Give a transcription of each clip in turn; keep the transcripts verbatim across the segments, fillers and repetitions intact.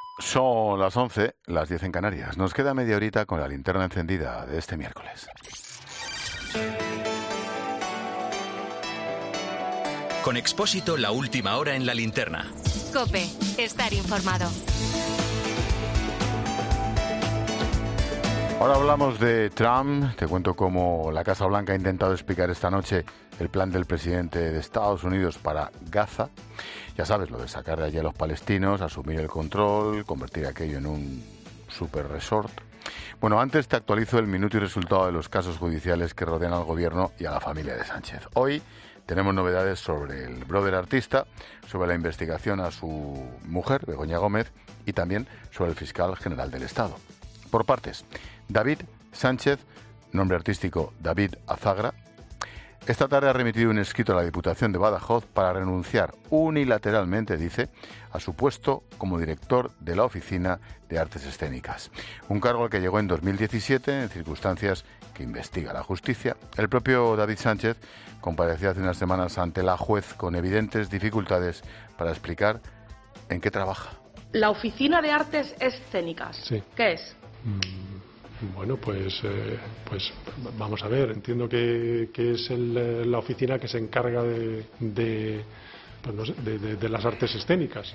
Son las once, las diez en Canarias. Nos queda media horita con la linterna encendida de este miércoles. Con Expósito, la última hora en la linterna. COPE, estar informado. Ahora hablamos de Trump. Te cuento cómo la Casa Blanca ha intentado explicar esta noche el plan del presidente de Estados Unidos para Gaza. Ya sabes, lo de sacar de allí a los palestinos, asumir el control, convertir aquello en un super resort. Bueno, antes te actualizo el minuto y resultado de los casos judiciales que rodean al gobierno y a la familia de Sánchez. Hoy tenemos novedades sobre el brother artista, sobre la investigación a su mujer, Begoña Gómez, y también sobre el fiscal general del Estado. Por partes, David Sánchez, nombre artístico David Azagra, esta tarde ha remitido un escrito a la Diputación de Badajoz para renunciar unilateralmente, dice, a su puesto como director de la Oficina de Artes Escénicas. Un cargo al que llegó en dos mil diecisiete en circunstancias que investiga la justicia. El propio David Sánchez compareció hace unas semanas ante la juez con evidentes dificultades para explicar en qué trabaja. La Oficina de Artes Escénicas, sí. ¿Qué es? Mm, bueno, pues, eh, pues vamos a ver, entiendo que, que es el, la oficina que se encarga de, de, pues no sé, de, de, de las artes escénicas.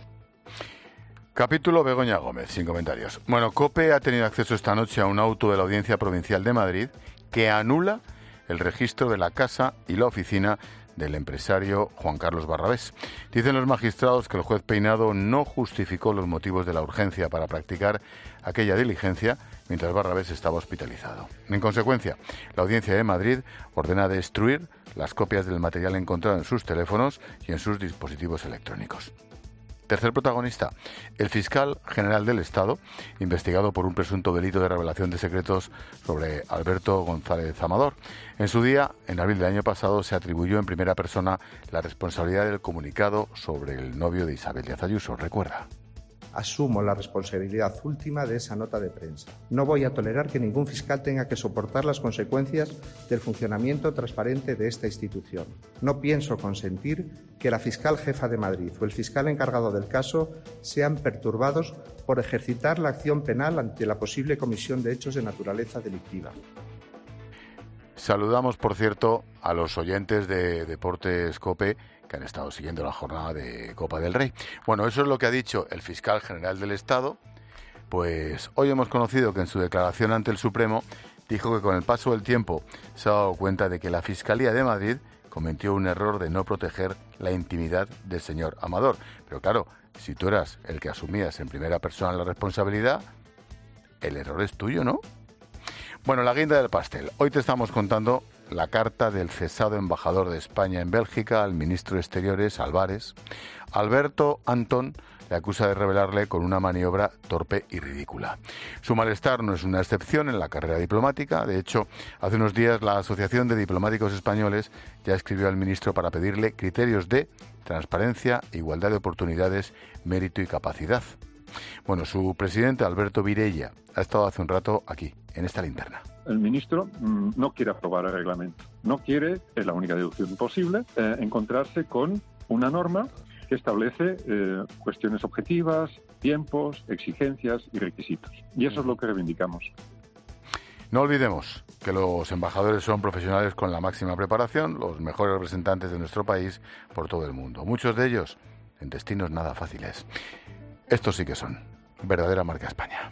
Capítulo Begoña Gómez, sin comentarios. Bueno, COPE ha tenido acceso esta noche a un auto de la Audiencia Provincial de Madrid que anula el registro de la casa y la oficina del empresario Juan Carlos Barrabés. Dicen los magistrados que el juez Peinado no justificó los motivos de la urgencia para practicar aquella diligencia mientras Barrabés estaba hospitalizado. En consecuencia, la Audiencia de Madrid ordena destruir las copias del material encontrado en sus teléfonos y en sus dispositivos electrónicos. Tercer protagonista, el fiscal general del Estado, investigado por un presunto delito de revelación de secretos sobre Alberto González Amador. En su día, en abril del año pasado, se atribuyó en primera persona la responsabilidad del comunicado sobre el novio de Isabel Díaz Ayuso, recuerda. Asumo la responsabilidad última de esa nota de prensa. No voy a tolerar que ningún fiscal tenga que soportar las consecuencias del funcionamiento transparente de esta institución. No pienso consentir que la fiscal jefa de Madrid o el fiscal encargado del caso sean perturbados por ejercitar la acción penal ante la posible comisión de hechos de naturaleza delictiva. Saludamos, por cierto, a los oyentes de Deportes COPE que han estado siguiendo la jornada de Copa del Rey. Bueno, eso es lo que ha dicho el fiscal general del Estado. Pues hoy hemos conocido que en su declaración ante el Supremo dijo que con el paso del tiempo se ha dado cuenta de que la Fiscalía de Madrid cometió un error de no proteger la intimidad del señor Amador. Pero claro, si tú eras el que asumías en primera persona la responsabilidad, el error es tuyo, ¿no? Bueno, la guinda del pastel. Hoy te estamos contando la carta del cesado embajador de España en Bélgica al ministro de Exteriores, Álvarez. Alberto Antón le acusa de revelarle con una maniobra torpe y ridícula. Su malestar no es una excepción en la carrera diplomática. De hecho, hace unos días la Asociación de Diplomáticos Españoles ya escribió al ministro para pedirle criterios de transparencia, igualdad de oportunidades, mérito y capacidad. Bueno, su presidente, Alberto Virella, ha estado hace un rato aquí, en esta linterna. El ministro mmm, no quiere aprobar el reglamento. No quiere, es la única deducción posible, eh, encontrarse con una norma que establece eh, cuestiones objetivas, tiempos, exigencias y requisitos. Y eso es lo que reivindicamos. No olvidemos que los embajadores son profesionales con la máxima preparación, los mejores representantes de nuestro país por todo el mundo. Muchos de ellos en destinos nada fáciles. Estos sí que son verdadera marca España.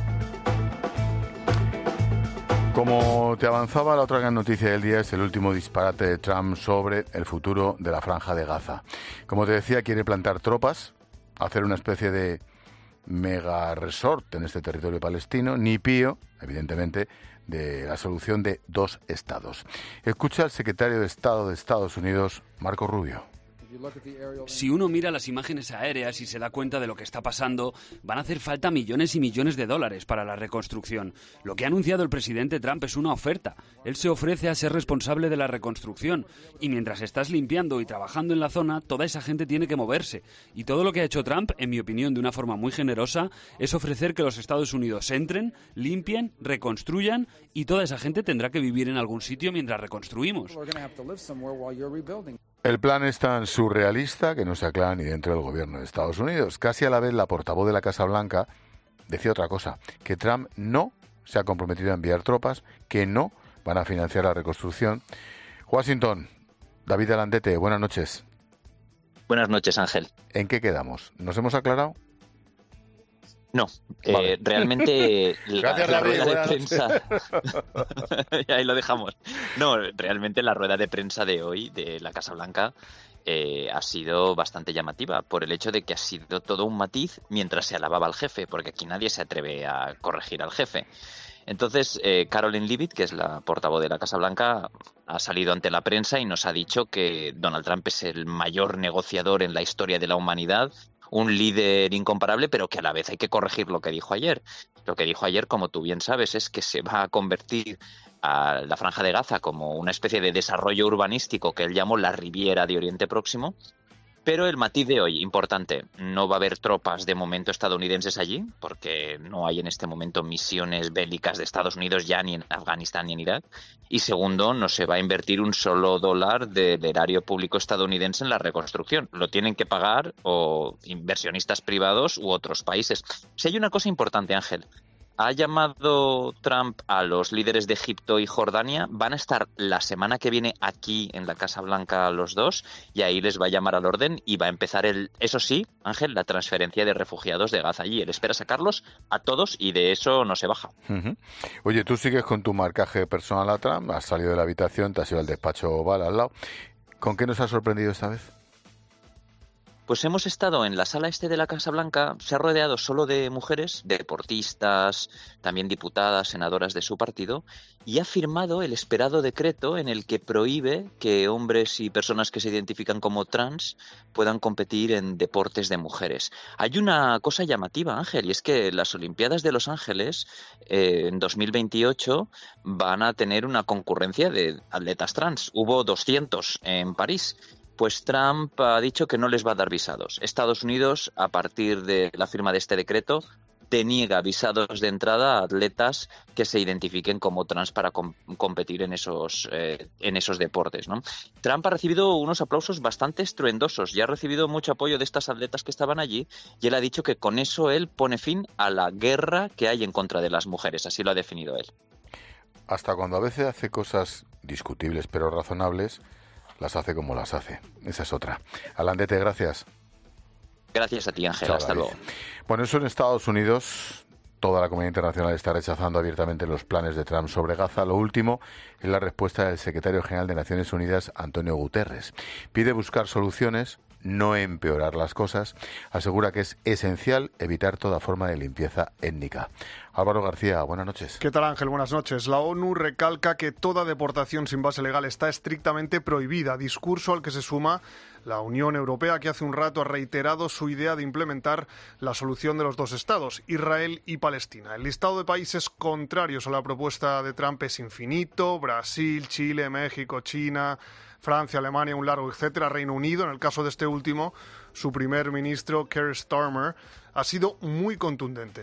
Como te avanzaba, la otra gran noticia del día es el último disparate de Trump sobre el futuro de la Franja de Gaza. Como te decía, quiere plantar tropas, hacer una especie de mega resort en este territorio palestino, ni pío, evidentemente, de la solución de dos estados. Escucha al secretario de Estado de Estados Unidos, Marco Rubio. Si uno mira las imágenes aéreas y se da cuenta de lo que está pasando, van a hacer falta millones y millones de dólares para la reconstrucción. Lo que ha anunciado el presidente Trump es una oferta. Él se ofrece a ser responsable de la reconstrucción. Y mientras estás limpiando y trabajando en la zona, toda esa gente tiene que moverse. Y todo lo que ha hecho Trump, en mi opinión, de una forma muy generosa, es ofrecer que los Estados Unidos entren, limpien, reconstruyan, y toda esa gente tendrá que vivir en algún sitio mientras reconstruimos. El plan es tan surrealista que no se aclara ni dentro del gobierno de Estados Unidos. Casi a la vez la portavoz de la Casa Blanca decía otra cosa, que Trump no se ha comprometido a enviar tropas, que no van a financiar la reconstrucción. Washington, David Alandete, buenas noches. Buenas noches, Ángel. ¿En qué quedamos? ¿Nos hemos aclarado? No, vale. eh, realmente la, Gracias, la David, rueda de prensa... Ahí lo dejamos. No, realmente la rueda de prensa de hoy de la Casa Blanca eh, ha sido bastante llamativa por el hecho de que ha sido todo un matiz mientras se alababa al jefe, porque aquí nadie se atreve a corregir al jefe. Entonces, eh, Caroline Leavitt, que es la portavoz de la Casa Blanca, ha salido ante la prensa y nos ha dicho que Donald Trump es el mayor negociador en la historia de la humanidad, un líder incomparable, pero que a la vez hay que corregir lo que dijo ayer. Lo que dijo ayer, como tú bien sabes, es que se va a convertir a la Franja de Gaza como una especie de desarrollo urbanístico que él llamó la Riviera de Oriente Próximo. Pero el matiz de hoy, importante, no va a haber tropas de momento estadounidenses allí, porque no hay en este momento misiones bélicas de Estados Unidos ya ni en Afganistán ni en Irak. Y segundo, no se va a invertir un solo dólar del erario público estadounidense en la reconstrucción. Lo tienen que pagar o inversionistas privados u otros países. Si hay una cosa importante, Ángel, ha llamado Trump a los líderes de Egipto y Jordania. Van a estar la semana que viene aquí en la Casa Blanca los dos y ahí les va a llamar al orden y va a empezar, el, eso sí, Ángel, la transferencia de refugiados de Gaza allí. Él espera sacarlos a todos y de eso no se baja. Uh-huh. Oye, tú sigues con tu marcaje personal a Trump, has salido de la habitación, te has ido al despacho oval al lado. ¿Con qué nos has sorprendido esta vez? Pues hemos estado en la sala este de la Casa Blanca, se ha rodeado solo de mujeres, deportistas, también diputadas, senadoras de su partido, y ha firmado el esperado decreto en el que prohíbe que hombres y personas que se identifican como trans puedan competir en deportes de mujeres. Hay una cosa llamativa, Ángel, y es que las Olimpiadas de Los Ángeles eh, en dos mil veintiocho van a tener una concurrencia de atletas trans. Hubo doscientos en París. Pues Trump ha dicho que no les va a dar visados. Estados Unidos, a partir de la firma de este decreto, deniega visados de entrada a atletas que se identifiquen como trans para com- competir en esos, eh, en esos deportes, ¿no? Trump ha recibido unos aplausos bastante estruendosos y ha recibido mucho apoyo de estas atletas que estaban allí y él ha dicho que con eso él pone fin a la guerra que hay en contra de las mujeres. Así lo ha definido él. Hasta cuando a veces hace cosas discutibles pero razonables, las hace como las hace. Esa es otra. Alandete, gracias. Gracias a ti, Ángel. Chao, hasta David. luego. Bueno, eso en Estados Unidos. Toda la comunidad internacional está rechazando abiertamente los planes de Trump sobre Gaza. Lo último es la respuesta del secretario general de Naciones Unidas, Antonio Guterres. Pide buscar soluciones, no empeorar las cosas. Asegura que es esencial evitar toda forma de limpieza étnica. Álvaro García, buenas noches. ¿Qué tal, Ángel? Buenas noches. La ONU recalca que toda deportación sin base legal está estrictamente prohibida, discurso al que se suma la Unión Europea, que hace un rato ha reiterado su idea de implementar la solución de los dos estados, Israel y Palestina. El listado de países contrarios a la propuesta de Trump es infinito: Brasil, Chile, México, China, Francia, Alemania, un largo etcétera, Reino Unido. En el caso de este último, su primer ministro, Keir Starmer, ha sido muy contundente.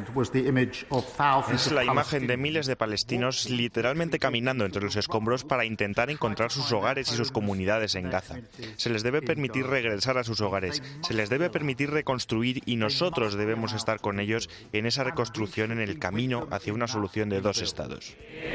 Es la imagen de miles de palestinos literalmente caminando entre los escombros para intentar encontrar sus hogares y sus comunidades en Gaza. Se les debe permitir regresar a sus hogares, se les debe permitir reconstruir y nosotros debemos estar con ellos en esa reconstrucción, en el camino hacia una solución de dos estados.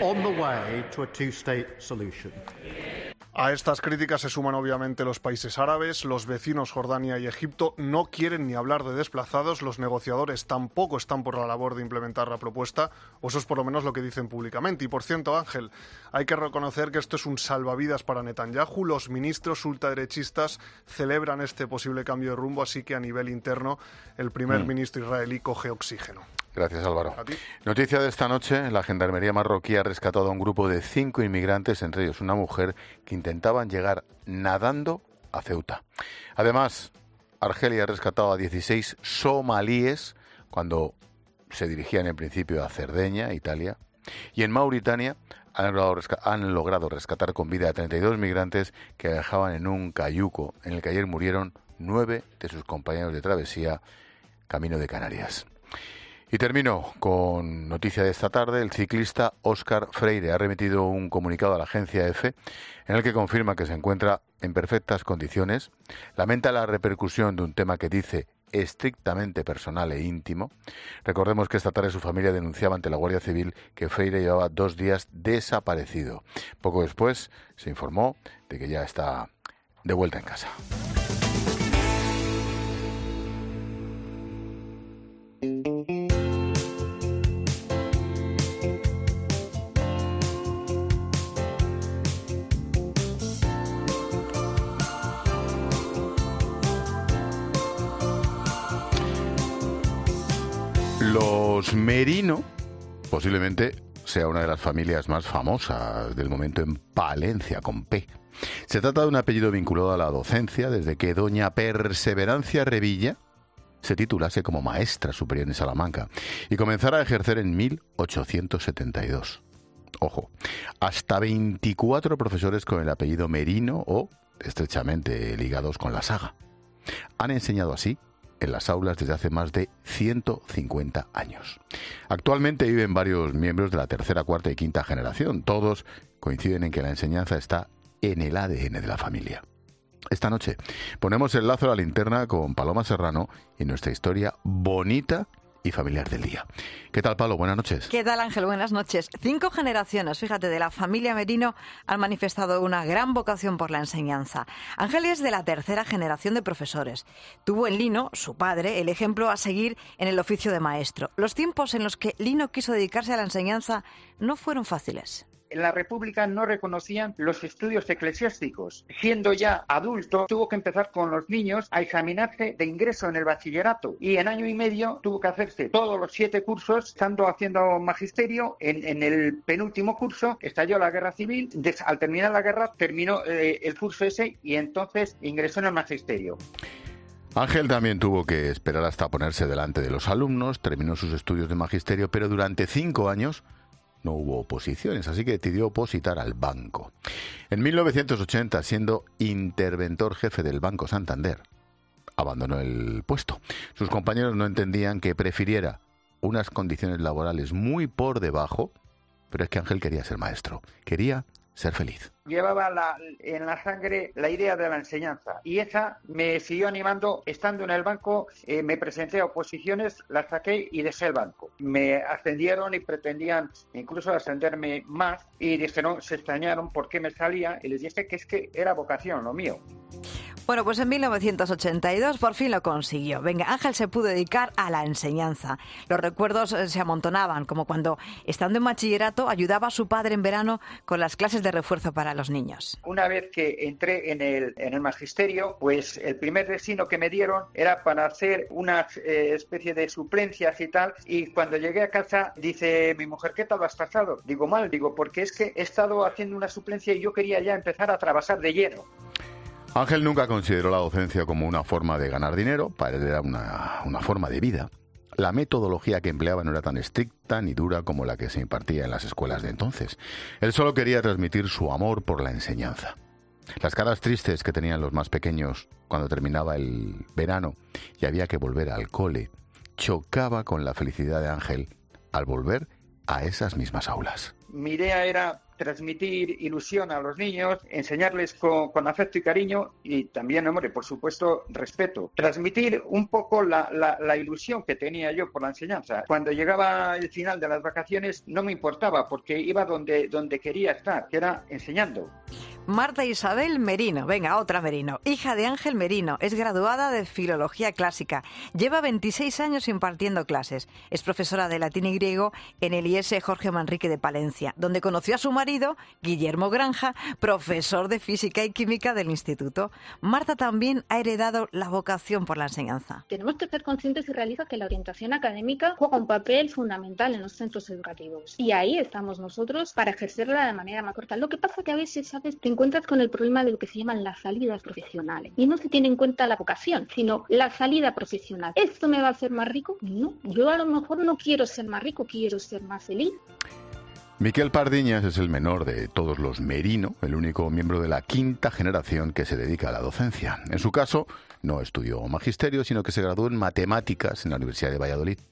A estas críticas se suman obviamente los países árabes. Los vecinos Jordania y Egipto no quieren ni hablar de desplazados. Los negociadores tampoco están por la labor de implementar la propuesta, o eso es por lo menos lo que dicen públicamente. Y por cierto, Ángel, hay que reconocer que esto es un salvavidas para Netanyahu. Los ministros ultraderechistas celebran este posible cambio de rumbo, así que a nivel interno el primer mm. ministro israelí coge oxígeno. Gracias, Álvaro. Noticia de esta noche: la Gendarmería marroquí ha rescatado a un grupo de cinco inmigrantes, entre ellos una mujer, que intentaban llegar nadando a Ceuta. Además, Argelia ha rescatado a dieciséis somalíes cuando se dirigían en principio a Cerdeña, Italia. Y en Mauritania han logrado, resca- han logrado rescatar con vida a treinta y dos migrantes que viajaban en un cayuco en el que ayer murieron nueve de sus compañeros de travesía camino de Canarias. Y termino con noticia de esta tarde. El ciclista Óscar Freire ha remitido un comunicado a la agencia EFE en el que confirma que se encuentra en perfectas condiciones, lamenta la repercusión de un tema que dice estrictamente personal e íntimo. Recordemos que esta tarde su familia denunciaba ante la Guardia Civil que Freire llevaba dos días desaparecido. Poco después se informó de que ya está de vuelta en casa. Los Merino posiblemente sea una de las familias más famosas del momento en Palencia, con P. Se trata de un apellido vinculado a la docencia desde que doña Perseverancia Revilla se titulase como maestra superior en Salamanca y comenzara a ejercer en mil ochocientos setenta y dos. Ojo, hasta veinticuatro profesores con el apellido Merino o estrechamente ligados con la saga han enseñado así en las aulas desde hace más de ciento cincuenta años. Actualmente viven varios miembros de la tercera, cuarta y quinta generación. Todos coinciden en que la enseñanza está en el A D N de la familia. Esta noche ponemos el lazo a la linterna con Paloma Serrano y nuestra historia bonita y familiar del día. ¿Qué tal, Pablo? Buenas noches. ¿Qué tal, Ángel? Buenas noches. Cinco generaciones, fíjate, de la familia Merino han manifestado una gran vocación por la enseñanza. Ángel es de la tercera generación de profesores. Tuvo en Lino, su padre, el ejemplo a seguir en el oficio de maestro. Los tiempos en los que Lino quiso dedicarse a la enseñanza no fueron fáciles. En la República no reconocían los estudios eclesiásticos. Siendo ya adulto, tuvo que empezar con los niños a examinarse de ingreso en el bachillerato. Y en año y medio tuvo que hacerse todos los siete cursos, estando haciendo magisterio. En, en el penúltimo curso estalló la guerra civil. Des, al terminar la guerra, terminó eh, el curso ese y entonces ingresó en el magisterio. Ángel también tuvo que esperar hasta ponerse delante de los alumnos, terminó sus estudios de magisterio, pero durante cinco años no hubo oposiciones, así que decidió opositar al banco. En mil novecientos ochenta, siendo interventor jefe del Banco Santander, abandonó el puesto. Sus compañeros no entendían que prefiriera unas condiciones laborales muy por debajo, pero es que Ángel quería ser maestro, quería ser feliz. Llevaba la, en la sangre la idea de la enseñanza y esa me siguió animando. Estando en el banco eh, me presenté a oposiciones, las saqué y dejé el banco. Me ascendieron y pretendían incluso ascenderme más y dijeron, se extrañaron por qué me salía y les dije que es que era vocación lo mío. Bueno, pues en mil novecientos ochenta y dos por fin lo consiguió. Venga, Ángel se pudo dedicar a la enseñanza. Los recuerdos se amontonaban, como cuando, estando en bachillerato, ayudaba a su padre en verano con las clases de refuerzo para los niños. Una vez que entré en el, en el magisterio, pues el primer destino que me dieron era para hacer una eh, especie de suplencias y tal, y cuando llegué a casa dice mi mujer, ¿qué tal vas pasado? Digo, mal, digo, porque es que he estado haciendo una suplencia y yo quería ya empezar a trabajar de lleno. Ángel nunca consideró la docencia como una forma de ganar dinero, para él era una, una forma de vida. La metodología que empleaba no era tan estricta ni dura como la que se impartía en las escuelas de entonces. Él solo quería transmitir su amor por la enseñanza. Las caras tristes que tenían los más pequeños cuando terminaba el verano y había que volver al cole, chocaba con la felicidad de Ángel al volver a esas mismas aulas. Mi idea era transmitir ilusión a los niños, enseñarles con, con afecto y cariño y también, hombre, por supuesto, respeto. Transmitir un poco la, la, la ilusión que tenía yo por la enseñanza. Cuando llegaba el final de las vacaciones no me importaba porque iba donde, donde quería estar, que era enseñando. Marta Isabel Merino, venga, otra Merino, hija de Ángel Merino, es graduada de Filología Clásica, lleva veintiséis años impartiendo clases, es profesora de latín y griego en el I S Jorge Manrique de Palencia, donde conoció a su marido, Guillermo Granja, profesor de Física y Química del Instituto. Marta también ha heredado la vocación por la enseñanza. Tenemos que ser conscientes y realistas que la orientación académica juega un papel fundamental en los centros educativos y ahí estamos nosotros para ejercerla de manera más corta. Lo que pasa que a veces, ¿sabes?, te encuentras con el problema de lo que se llaman las salidas profesionales y no se tiene en cuenta la vocación, sino la salida profesional. ¿Esto me va a hacer más rico? No, yo a lo mejor no quiero ser más rico, quiero ser más feliz. Miquel Pardiñas es el menor de todos los Merino, el único miembro de la quinta generación que se dedica a la docencia. En su caso, no estudió magisterio, sino que se graduó en matemáticas en la Universidad de Valladolid.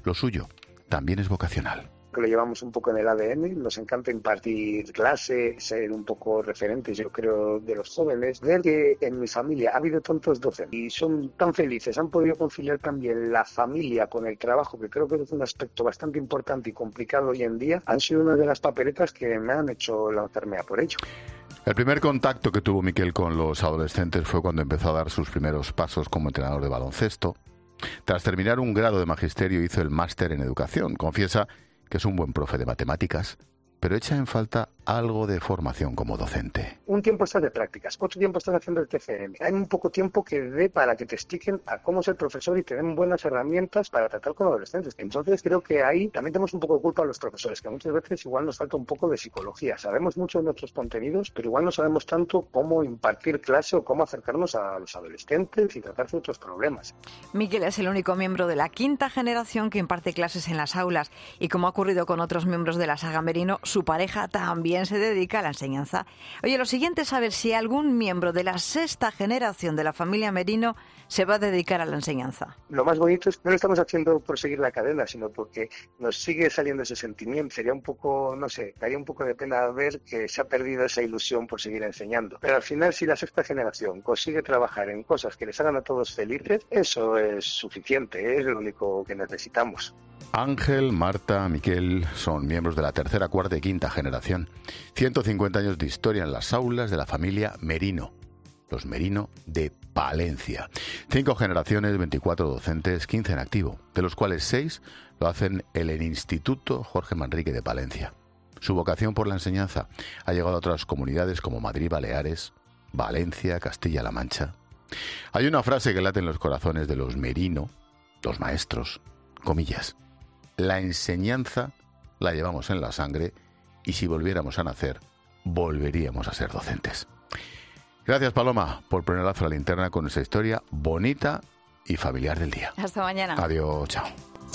Lo suyo también es vocacional. Que lo llevamos un poco en el A D N, nos encanta impartir clase, ser un poco referentes, yo creo, de los jóvenes. Ver que en mi familia ha habido tantos docentes y son tan felices, han podido conciliar también la familia con el trabajo, que creo que es un aspecto bastante importante y complicado hoy en día, han sido una de las papeletas que me han hecho lanzarme a por ello. El primer contacto que tuvo Miquel con los adolescentes fue cuando empezó a dar sus primeros pasos como entrenador de baloncesto. Tras terminar un grado de magisterio hizo el máster en educación. Confiesa que es un buen profe de matemáticas, pero echa en falta algo de formación como docente. Un tiempo estás de prácticas, otro tiempo estás haciendo el T C M. Hay un poco tiempo que dé para que te expliquen a cómo ser profesor y te den buenas herramientas para tratar con adolescentes. Entonces creo que ahí también tenemos un poco de culpa a los profesores, que muchas veces igual nos falta un poco de psicología. Sabemos mucho de nuestros contenidos, pero igual no sabemos tanto cómo impartir clase o cómo acercarnos a los adolescentes y tratar sus otros problemas. Miquel es el único miembro de la quinta generación que imparte clases en las aulas y, como ha ocurrido con otros miembros de la saga Merino, su pareja también se dedica a la enseñanza. Oye, lo siguiente es saber si algún miembro de la sexta generación de la familia Merino se va a dedicar a la enseñanza. Lo más bonito es que no lo estamos haciendo por seguir la cadena, sino porque nos sigue saliendo ese sentimiento. Sería un poco, no sé, daría un poco de pena ver que se ha perdido esa ilusión por seguir enseñando. Pero al final, si la sexta generación consigue trabajar en cosas que les hagan a todos felices, eso es suficiente, es lo único que necesitamos. Ángel, Marta, Miquel son miembros de la tercera, cuarta y quinta generación. ciento cincuenta años de historia en las aulas de la familia Merino, los Merino de Palencia. Cinco generaciones, veinticuatro docentes, quince en activo, de los cuales seis lo hacen en el Instituto Jorge Manrique de Palencia. Su vocación por la enseñanza ha llegado a otras comunidades como Madrid, Baleares, Valencia, Castilla-La Mancha. Hay una frase que late en los corazones de los Merino, los maestros, comillas: la enseñanza la llevamos en la sangre y si volviéramos a nacer, volveríamos a ser docentes. Gracias, Paloma, por poner lazo a la linterna con esa historia bonita y familiar del día. Hasta mañana. Adiós, chao.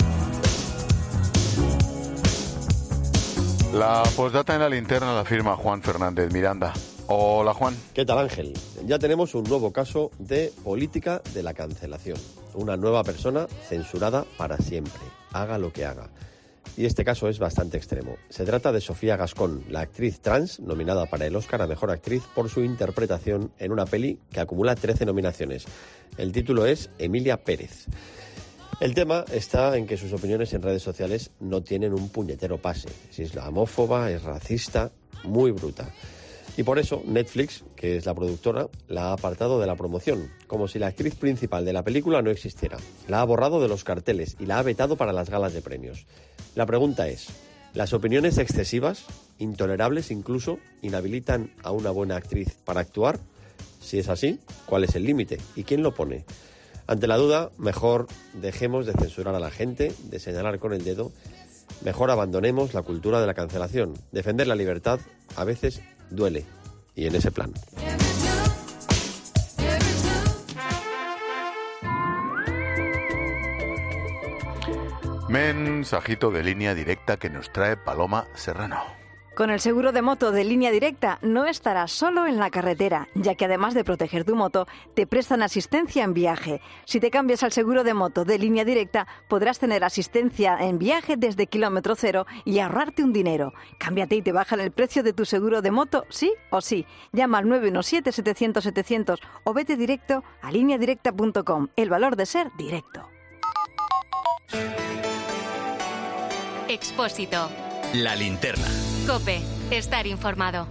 La postdata en la linterna la firma Juan Fernández Miranda. Hola, Juan. ¿Qué tal, Ángel? Ya tenemos un nuevo caso de política de la cancelación. Una nueva persona censurada para siempre, haga lo que haga. Y este caso es bastante extremo. Se trata de Sofía Gascón, la actriz trans nominada para el Oscar a Mejor Actriz por su interpretación en una peli que acumula trece nominaciones. El título es Emilia Pérez. El tema está en que sus opiniones en redes sociales no tienen un puñetero pase. Es islamófoba, es racista, muy bruta. Y por eso Netflix, que es la productora, la ha apartado de la promoción, como si la actriz principal de la película no existiera. La ha borrado de los carteles y la ha vetado para las galas de premios. La pregunta es, ¿las opiniones excesivas, intolerables incluso, inhabilitan a una buena actriz para actuar? Si es así, ¿cuál es el límite? ¿Y quién lo pone? Ante la duda, mejor dejemos de censurar a la gente, de señalar con el dedo. Mejor abandonemos la cultura de la cancelación. Defender la libertad a veces duele, y en ese plan. Mensajito de línea directa que nos trae Paloma Serrano. Con el seguro de moto de Línea Directa no estarás solo en la carretera, ya que además de proteger tu moto, te prestan asistencia en viaje. Si te cambias al seguro de moto de Línea Directa, podrás tener asistencia en viaje desde kilómetro cero y ahorrarte un dinero. Cámbiate y te bajan el precio de tu seguro de moto, sí o sí. Llama al nueve uno siete, setecientos, setecientos o vete directo a línea directa punto com. El valor de ser directo. Expósito. La linterna. COPE. Estar informado.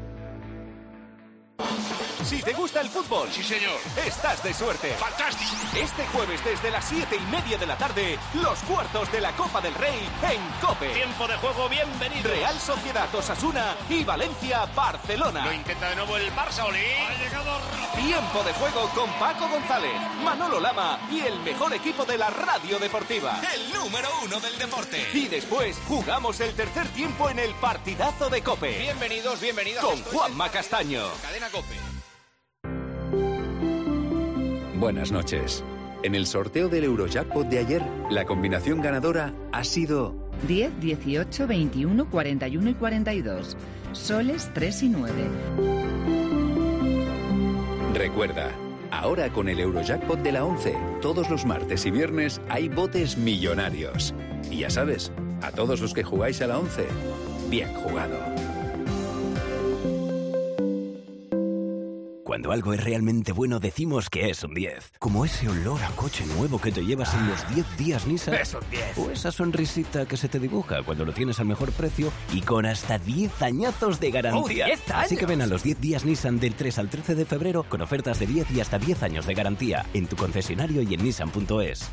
Si te gusta el fútbol, sí señor, estás de suerte. Fantástico. Este jueves desde las siete y media de la tarde, los cuartos de la Copa del Rey en COPE. Tiempo de juego bienvenido. Real Sociedad Osasuna y Valencia Barcelona. Lo intenta de nuevo el Barça, Oli. Ha llegado. Tiempo de juego con Paco González, Manolo Lama y el mejor equipo de la radio deportiva. El número uno del deporte. Y después jugamos el tercer tiempo en el partidazo de COPE. Bienvenidos, bienvenidos. Con Juanma Castaño. Cadena COPE. Buenas noches. En el sorteo del Eurojackpot de ayer, la combinación ganadora ha sido diez, dieciocho, veintiuno, cuarenta y uno y cuarenta y dos. Soles tres y nueve. Recuerda, Ahora con el Eurojackpot de la once, todos los martes y viernes hay botes millonarios. Y ya sabes, a todos los que jugáis a la once, bien jugado. Cuando algo es realmente bueno decimos que es un diez. Como ese olor a coche nuevo que te llevas en los diez días Nissan. Es un diez. O esa sonrisita que se te dibuja cuando lo tienes al mejor precio y con hasta diez añazos de garantía. ¡Oh, diez años! Así que ven a los diez días Nissan del tres al trece de febrero con ofertas de diez y hasta diez años de garantía en tu concesionario y en nissan punto es.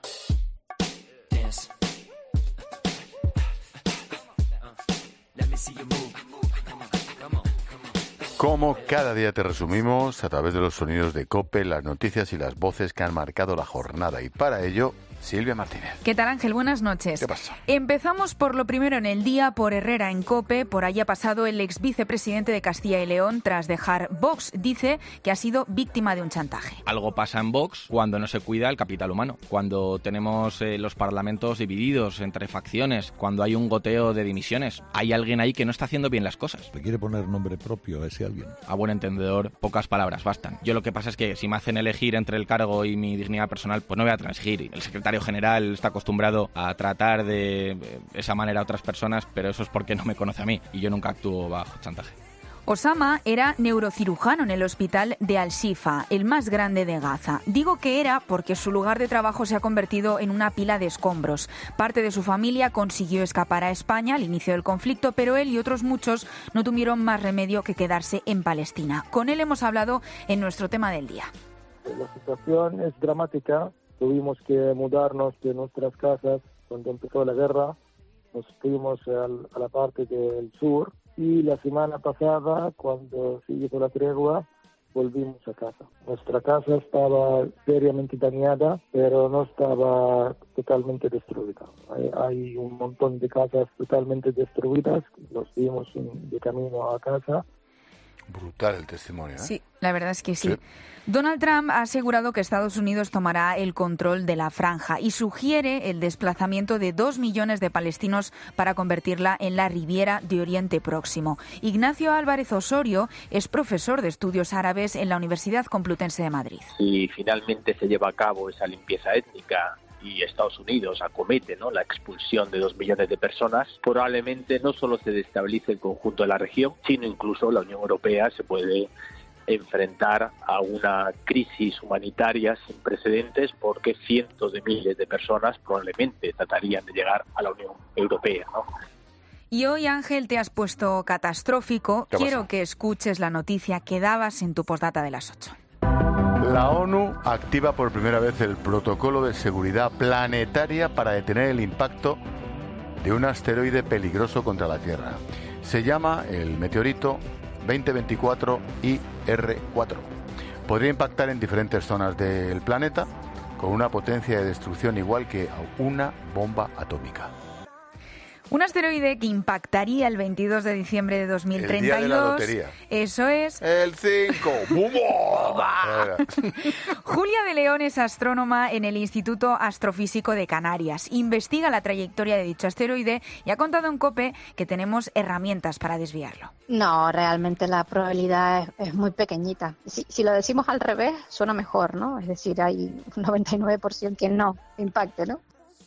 Como cada día te resumimos a través de los sonidos de COPE, las noticias y las voces que han marcado la jornada. Y para ello, Silvia Martínez. ¿Qué tal, Ángel? Buenas noches. ¿Qué pasa? Empezamos por lo primero en el día, por Herrera en COPE. Por ahí ha pasado el ex vicepresidente de Castilla y León tras dejar Vox. Dice que ha sido víctima de un chantaje. Algo pasa en Vox cuando no se cuida el capital humano, cuando tenemos eh, los parlamentos divididos entre facciones, cuando hay un goteo de dimisiones. Hay alguien ahí que no está haciendo bien las cosas. ¿Le quiere poner nombre propio a ese alguien? A buen entendedor, pocas palabras bastan. Yo lo que pasa es que si me hacen elegir entre el cargo y mi dignidad personal, pues no voy a transigir. El secretario general está acostumbrado a tratar de esa manera a otras personas, pero eso es porque no me conoce a mí y yo nunca actúo bajo chantaje. Osama era neurocirujano en el hospital de Al-Shifa, el más grande de Gaza. Digo que era porque su lugar de trabajo se ha convertido en una pila de escombros. Parte de su familia consiguió escapar a España al inicio del conflicto, pero él y otros muchos no tuvieron más remedio que quedarse en Palestina. Con él hemos hablado en nuestro tema del día. La situación es dramática. Tuvimos que mudarnos de nuestras casas cuando empezó la guerra. Nos fuimos al, a la parte del sur y la semana pasada, cuando se hizo la tregua, volvimos a casa. Nuestra casa estaba seriamente dañada, pero no estaba totalmente destruida. Hay, hay un montón de casas totalmente destruidas. Los vimos en, de camino a casa. Brutal el testimonio, ¿eh? Sí, la verdad es que sí. Sí. Donald Trump ha asegurado que Estados Unidos tomará el control de la franja y sugiere el desplazamiento de dos millones de palestinos para convertirla en la Riviera de Oriente Próximo. Ignacio Álvarez Osorio es profesor de estudios árabes en la Universidad Complutense de Madrid. Si finalmente se lleva a cabo esa limpieza étnica y Estados Unidos acomete, ¿no?, la expulsión de dos millones de personas, probablemente no solo se destabilice el conjunto de la región, sino incluso la Unión Europea se puede enfrentar a una crisis humanitaria sin precedentes, porque cientos de miles de personas probablemente tratarían de llegar a la Unión Europea, ¿no? Y hoy, Ángel, te has puesto catastrófico. Quiero pasó? que escuches la noticia que dabas en tu postdata de las ocho. La ONU activa por primera vez el protocolo de seguridad planetaria para detener el impacto de un asteroide peligroso contra la Tierra. Se llama el meteorito veinte veinticuatro I R cuatro. Podría impactar en diferentes zonas del planeta con una potencia de destrucción igual que una bomba atómica. Un asteroide que impactaría el veintidós de diciembre de dos mil treinta y dos. El día de la lotería. Eso es. El cinco. ¡Bumba! Julia de León es astrónoma en el Instituto Astrofísico de Canarias. Investiga la trayectoria de dicho asteroide y ha contado en COPE que tenemos herramientas para desviarlo. No, realmente la probabilidad es, es muy pequeñita. Si, si lo decimos al revés, suena mejor, ¿no? Es decir, hay un noventa y nueve por ciento que no impacte, ¿no?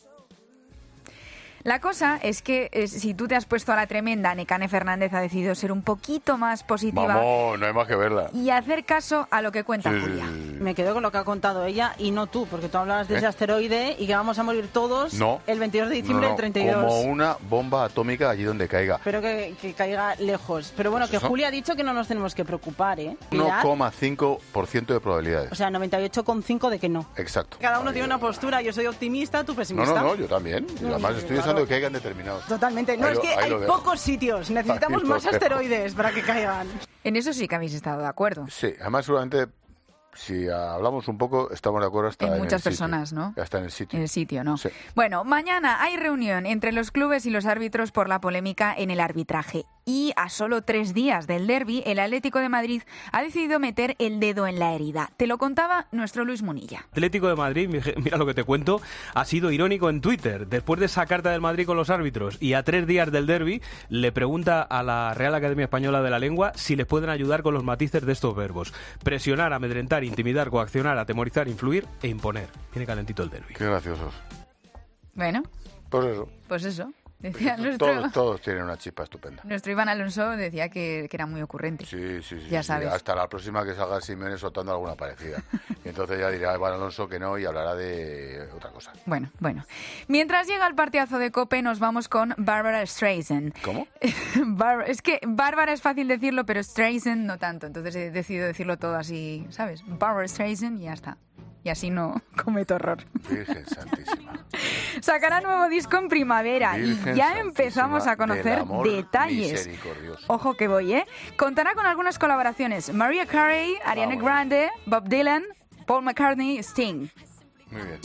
La cosa es que eh, si tú te has puesto a la tremenda, Nekane Fernández ha decidido ser un poquito más positiva. Vamos, no hay más que verla. Y hacer caso a lo que cuenta Sí, Julia. sí, sí. Me quedo con lo que ha contado ella y no tú, porque tú hablabas de ¿Eh? ese asteroide y que vamos a morir todos No. el veintidós de diciembre No, no, del treinta y dos. como una bomba atómica allí donde caiga. Espero que, que caiga lejos. Pero bueno, que Eso. Julia ha dicho que no nos tenemos que preocupar, ¿eh? uno Mirad. coma cinco por ciento de probabilidades. O sea, noventa y ocho coma cinco de que no. Exacto. Cada uno tiene una postura. Yo soy optimista, tú No, pesimista. no, no, yo también. Y No, además sí, estoy claro. deseando que caigan determinados. Totalmente. No, Ahí es lo- que ahí hay lo dejo. pocos sitios. Necesitamos Ahí lo más dejo. asteroides para que caigan. En eso sí que habéis estado de acuerdo. Sí, además seguramente si hablamos un poco estamos de acuerdo hasta En en, muchas el sitio. personas, ¿no? Hasta en el sitio. En el sitio, ¿no? Sí. Bueno, mañana hay reunión entre los clubes y los árbitros por la polémica en el arbitraje. y a solo tres días del derbi, el Atlético de Madrid ha decidido meter el dedo en la herida. Te lo contaba nuestro Luis Munilla. Atlético de Madrid, mira lo que te cuento, ha sido irónico en Twitter. Después de esa carta del Madrid con los árbitros y a tres días del derbi, le pregunta a la Real Academia Española de la Lengua si les pueden ayudar con los matices de estos verbos: presionar, amedrentar, intimidar, coaccionar, atemorizar, influir e imponer. Tiene calentito el derbi. Qué graciosos. Bueno. Pues eso. Pues eso. Decía Pues nuestro, todos, todos tienen una chispa estupenda. nuestro Iván Alonso decía que, que era muy ocurrente. Sí, sí, sí. Ya sí. sabes. Hasta la próxima que salga Simeone soltando alguna parecida. Y entonces ya dirá Iván Alonso que no y hablará de otra cosa. Bueno, bueno. Mientras llega el partidazo de COPE, nos vamos con Barbara Streisand. ¿Cómo? Bar- es que Bárbara es fácil decirlo, pero Streisand no tanto. Entonces he decidido decirlo todo así, ¿sabes? Barbara Streisand y ya está. Y así no cometo error. Virgen Santísima. Sacará nuevo disco en primavera Virgen y ya Santísima empezamos a conocer del amor detalles. misericordioso. Ojo que voy, ¿eh? Contará con algunas colaboraciones. Mariah Carey, Ariana bueno. Grande, Bob Dylan, Paul McCartney, Sting. Muy bien.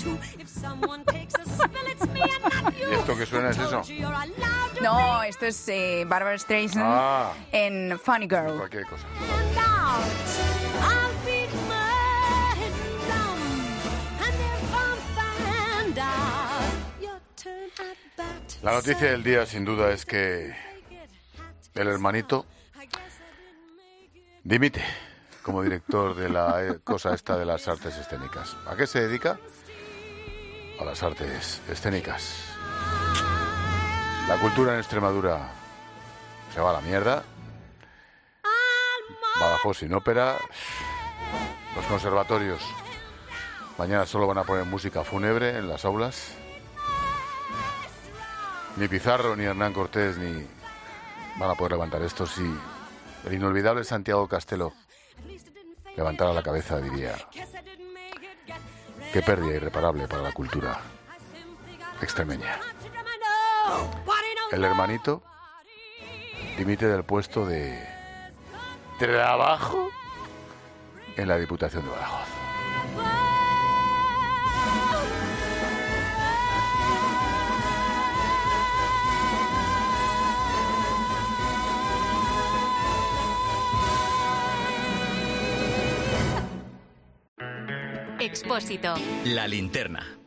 ¿Y esto que suena es eso? No, esto es eh, Barbara Streisand Ah. en Funny Girl. Cualquier cosa. La noticia del día, sin duda, es que el hermanito dimite como director de la eh, cosa esta de las artes escénicas. ¿A qué se dedica? A las artes escénicas. La cultura en Extremadura se va a la mierda. Badajoz sin ópera. Los conservatorios mañana solo van a poner música fúnebre en las aulas. Ni Pizarro, ni Hernán Cortés, ni van a poder levantar esto. Si el inolvidable Santiago Castelo levantara la cabeza, diría: qué pérdida irreparable para la cultura extremeña. El hermanito dimite del puesto de trabajo en la Diputación de Badajoz. Expósito. La linterna.